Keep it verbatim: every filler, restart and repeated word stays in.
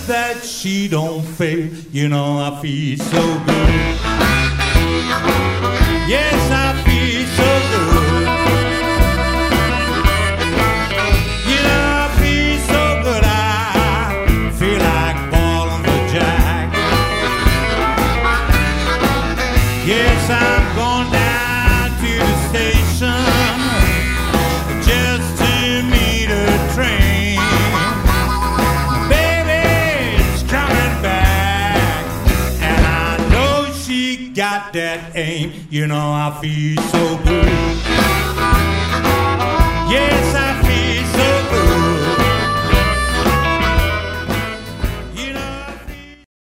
that she don't fail. You know I feel so good. Yes, I feel so good. You know I feel so good. I feel like balling the jack. Yes, I'm going down to the station just to meet a train. Baby's coming back, and I know she got that aim. You know I feel so good.